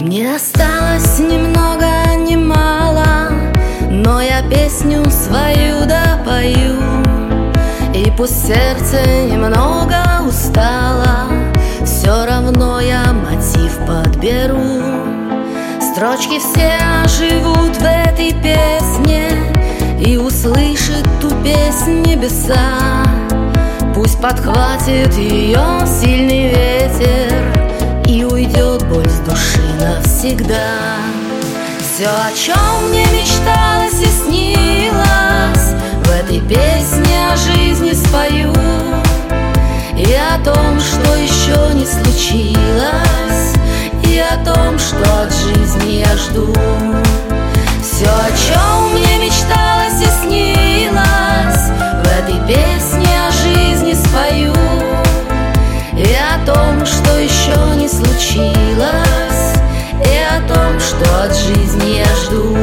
Мне осталось ни много, ни мало, но я песню свою допою. И пусть сердце немного устало, все равно я мотив подберу. Строчки все оживут в этой песне, и услышит ту песнь небеса. Пусть подхватит ее сильный ветер, и уйдет боль с души навсегда. Все, о чем мне мечталось и снилось, в этой песне о жизни спою. И о том, что еще не случилось, и о том, что от жизни я жду. Все, о чем мне мечталось и снилось, в этой песне о жизни спою. И о том, что еще не случилось, и о том, что от жизни я жду.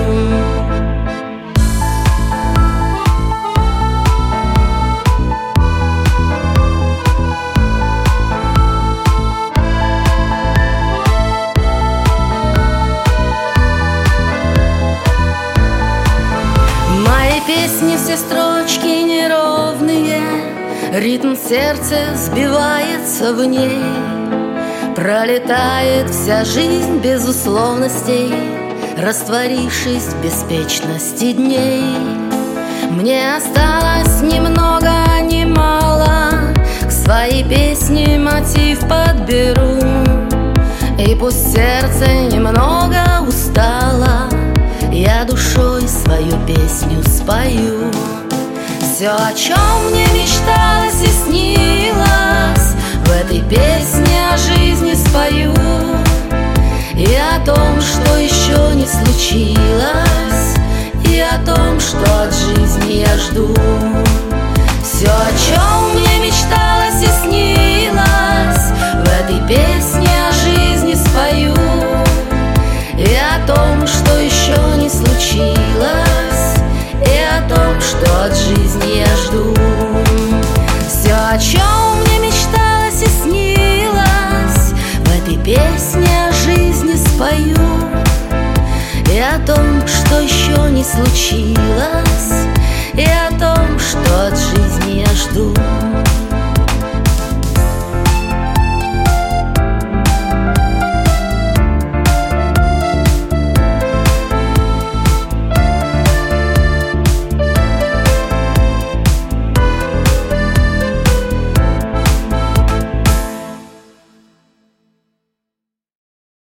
Мои песни все строчки неровные, ритм сердца сбивается в ней. Пролетает вся жизнь без условностей, растворившись в беспечности дней. Мне осталось ни много, ни мало, к своей песне мотив подберу. И пусть сердце немного устало, я душой свою песню спою. Все, о чем мне мечталось и снилось, в этой песне о жизни спою. И о том, что еще не случилось, и о том, что от жизни я жду. Все, о чем мне мечталось и снилось, в этой песне о жизни спою. И о том, что еще не случилось, и о том, что от жизни я жду. Все, о чем мне мечталось и снилось, в этой песне о жизни спою. И о том, что еще не случилось,